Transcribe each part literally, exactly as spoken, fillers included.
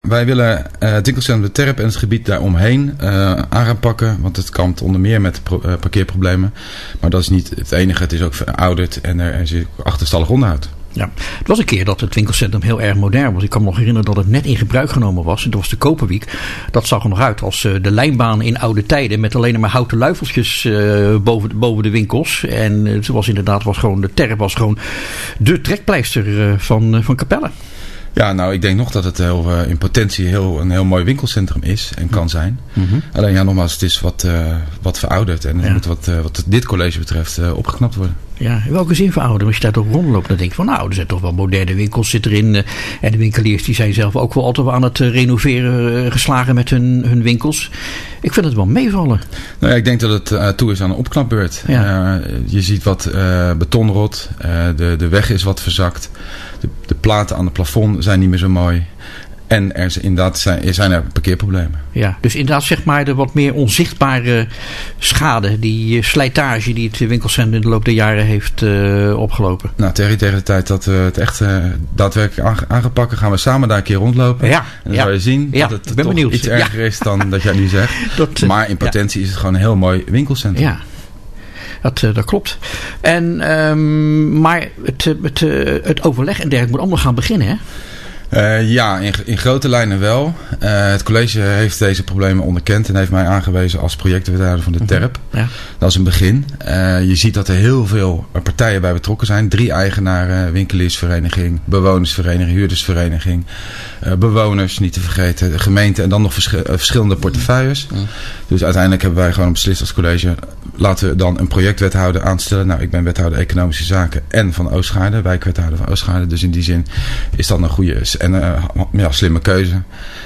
wij willen uh, het winkelcentrum De Terp en het gebied daaromheen uh, aan gaan pakken. Want het kampt onder meer met pro- uh, parkeerproblemen. Maar dat is niet het enige. Het is ook verouderd en er, er zit achterstallig onderhoud. Ja, het was een keer dat het winkelcentrum heel erg modern was. Ik kan me nog herinneren dat het net in gebruik genomen was. En dat was de Koperwiek. Dat zag er nog uit als uh, de lijnbaan in oude tijden. Met alleen maar houten luifeltjes uh, boven, boven de winkels. En uh, het was inderdaad was gewoon, de Terp was gewoon de trekpleister uh, van, uh, van Capelle. Ja, nou, ik denk nog dat het heel, uh, in potentie heel, een heel mooi winkelcentrum is en kan zijn. Mm-hmm. Alleen ja, nogmaals, het is wat, uh, wat verouderd. En het ja. moet wat, uh, wat dit college betreft uh, opgeknapt worden. Ja, in welke zin verouderen? Als je daar toch rondloopt, dan denk je van nou, er zijn toch wel moderne winkels zit erin. Uh, en de winkeliers die zijn zelf ook wel altijd wel aan het uh, renoveren uh, geslagen met hun, hun winkels. Ik vind het wel meevallen. Nou ja, ik denk dat het uh, toe is aan een opknapbeurt. Ja. Uh, je ziet wat uh, betonrot. Uh, de, de weg is wat verzakt. De, de platen aan het plafond zijn niet meer zo mooi. En er, is, inderdaad zijn, zijn er parkeerproblemen. Ja, dus inderdaad zeg maar de wat meer onzichtbare schade, die uh, slijtage die het winkelcentrum in de loop der jaren heeft uh, opgelopen. Nou, tegen, tegen de tijd dat we het echt uh, daadwerkelijk aangepakt gaan we samen daar een keer rondlopen. Ja, en dan ja. zal je zien ja, dat het ben toch benieuwd. iets erger ja. is dan dat jij nu zegt. Dat, uh, maar in potentie ja. is het gewoon een heel mooi winkelcentrum. Ja. Dat, uh, dat klopt. En, um, maar het, het, uh, het overleg en dergelijke moet allemaal gaan beginnen, hè? Uh, ja, in, in grote lijnen wel. Uh, het college heeft deze problemen onderkend en heeft mij aangewezen als projectwethouder van de Terp. Ja. Dat is een begin. Uh, je ziet dat er heel veel partijen bij betrokken zijn. Drie eigenaren, winkeliersvereniging, bewonersvereniging, huurdersvereniging, uh, bewoners niet te vergeten, de gemeente en dan nog verschil, uh, verschillende portefeuilles. Ja. Dus uiteindelijk hebben wij gewoon beslist als college, laten we dan een projectwethouder aanstellen. Nou, ik ben wethouder Economische Zaken en van Oostgaarde, wijkwethouder van Oostgaarde. Dus in die zin is dat een goede en uh, ja, slimme keuze.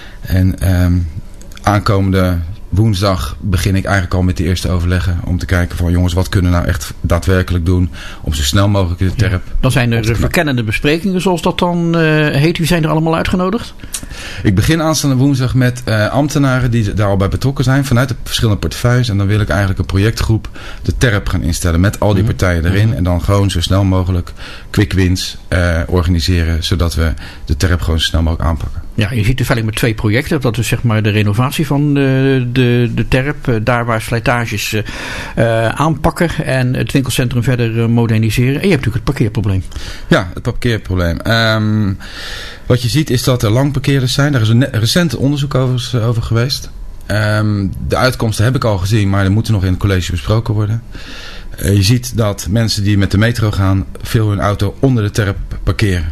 En um, aankomende woensdag begin ik eigenlijk al met de eerste overleggen. Om te kijken van jongens, wat kunnen we nou echt daadwerkelijk doen. Om zo snel mogelijk de Terp. Ja, dan zijn er verkennende besprekingen zoals dat dan uh, heet. Wie zijn er allemaal uitgenodigd? Ik begin aanstaande woensdag met uh, ambtenaren die daar al bij betrokken zijn. Vanuit de verschillende portefeuilles. En dan wil ik eigenlijk een projectgroep de Terp gaan instellen. Met al die partijen erin. Mm-hmm. En dan gewoon zo snel mogelijk quick wins uh, organiseren. Zodat we de Terp gewoon zo snel mogelijk aanpakken. Ja, je ziet toevallig met twee projecten. Dat is zeg maar de renovatie van de, de, de Terp. Daar waar slijtages uh, aanpakken. En het winkelcentrum verder uh, moderniseren. En je hebt natuurlijk het parkeerprobleem. Ja, het parkeerprobleem. Um, wat je ziet is dat er langparkeerders zijn. Daar is een recent onderzoek over, over geweest. Um, de uitkomsten heb ik al gezien. Maar die moeten nog in het college besproken worden. Uh, je ziet dat mensen die met de metro gaan veel hun auto onder de Terp parkeren.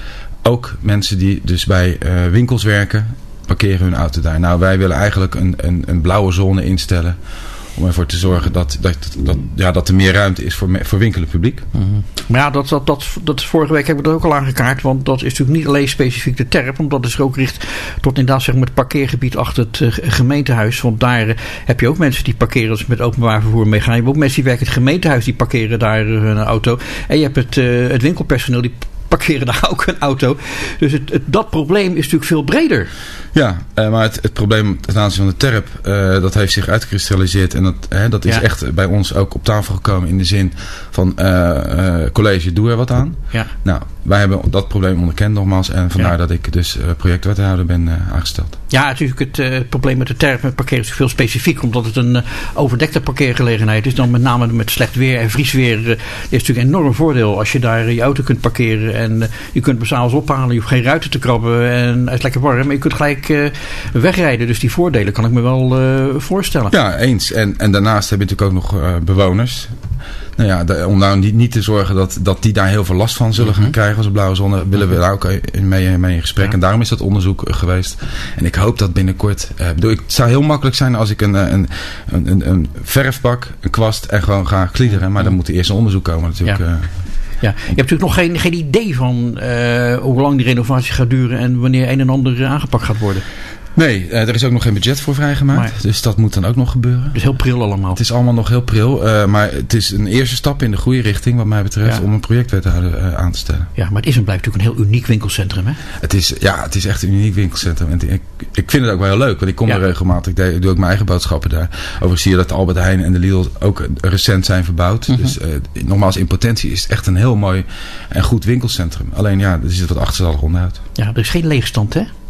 Ook mensen die dus bij uh, winkels werken, parkeren hun auto daar. Nou, wij willen eigenlijk een, een, een blauwe zone instellen. Om ervoor te zorgen dat, dat, dat, ja, dat er meer ruimte is voor, voor winkelend publiek. Mm-hmm. Maar ja, dat, dat, dat, dat vorige week hebben we dat ook al aangekaart. Want dat is natuurlijk niet alleen specifiek de Terp. Omdat het zich ook richt tot inderdaad zeg maar, het parkeergebied achter het uh, gemeentehuis. Want daar uh, heb je ook mensen die parkeren als met openbaar vervoer meegaan. Je hebt ook mensen die werken in het gemeentehuis die parkeren daar uh, hun auto. En je hebt het, uh, het winkelpersoneel die parkeren daar ook een auto. Dus het, het, dat probleem is natuurlijk veel breder. Ja, uh, maar het, het probleem ten aanzien van de Terp, uh, dat heeft zich uitgekristalliseerd. En dat, hè, dat is ja. echt bij ons ook op tafel gekomen in de zin van uh, uh, college, doe er wat aan. Ja. Nou, wij hebben dat probleem onderkend nogmaals. En vandaar ja. dat ik dus uh, projectwethouder ben uh, aangesteld. Ja, natuurlijk het, uh, het probleem met de Terp met parkeren is veel specifiek. Omdat het een uh, overdekte parkeergelegenheid is. Dan met name met slecht weer en vriesweer. Uh, is natuurlijk een enorm voordeel als je daar je auto kunt parkeren. En uh, je kunt hem s'avonds ophalen. Je hoeft geen ruiten te krabben. En het is lekker warm. Maar je kunt gelijk uh, wegrijden. Dus die voordelen kan ik me wel uh, voorstellen. Ja, eens. En, en daarnaast heb je natuurlijk ook nog uh, bewoners. Nou ja, de, om nou niet, niet te zorgen dat, dat die daar heel veel last van zullen mm-hmm. gaan krijgen als een blauwe zone, willen we daar ook mee, mee in gesprek. Ja. En daarom is dat onderzoek geweest. En ik hoop dat binnenkort, uh, bedoel, het zou heel makkelijk zijn als ik een, een, een, een, een verf pak, een kwast en gewoon ga kliederen. Maar mm-hmm. dan moet er eerst een onderzoek komen natuurlijk. Ja. Uh, Ja, je hebt natuurlijk nog geen, geen idee van uh, hoe lang die renovatie gaat duren en wanneer een en ander aangepakt gaat worden. Nee, uh, er is ook nog geen budget voor vrijgemaakt. Maar, dus dat moet dan ook nog gebeuren. Dus heel pril allemaal. Het is allemaal nog heel pril. Uh, maar het is een eerste stap in de goede richting wat mij betreft. Ja. Om een projectwethouder uh, aan te stellen. Ja, maar het is en blijft natuurlijk een heel uniek winkelcentrum. Hè? Het is, ja, het is echt een uniek winkelcentrum. En ik, ik vind het ook wel heel leuk. Want ik kom ja. er regelmatig. Ik, ik doe ook mijn eigen boodschappen daar. Overigens zie je dat de Albert Heijn en de Lidl ook recent zijn verbouwd. Mm-hmm. Dus uh, nogmaals, in potentie is het echt een heel mooi en goed winkelcentrum. Alleen ja, er zit wat achterstallig onderhoud. Ja, er is geen leegstand hè?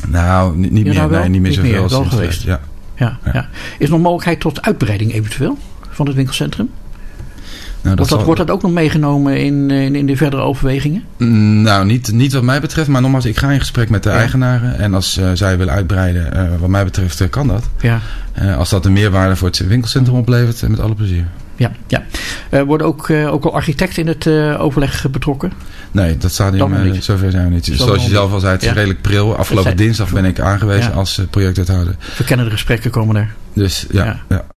Nou, niet, niet ja, meer. Nou wel, nee, niet meer zoveel meer, als wel sinds geweest. Ja. Ja, ja. Ja. Is er nog mogelijkheid tot uitbreiding eventueel van het winkelcentrum? Nou, dat wordt, dat, zal... wordt dat ook nog meegenomen in, in, in de verdere overwegingen? Nou, niet, niet wat mij betreft. Maar nogmaals, ik ga in gesprek met de ja. eigenaren. En als uh, zij willen uitbreiden, uh, wat mij betreft, uh, kan dat. Ja. Uh, als dat een meerwaarde voor het winkelcentrum oplevert, uh, met alle plezier. Ja, ja. Uh, worden ook, uh, ook al architecten in het uh, overleg betrokken? Nee, dat stadium, uh, zover zijn we niet. Zo Zoals je zelf al zei, het is ja. redelijk pril. Afgelopen dinsdag ben ik aangewezen ja. als uh, projectuithouder. Verkennende gesprekken komen er. Dus ja. ja. ja.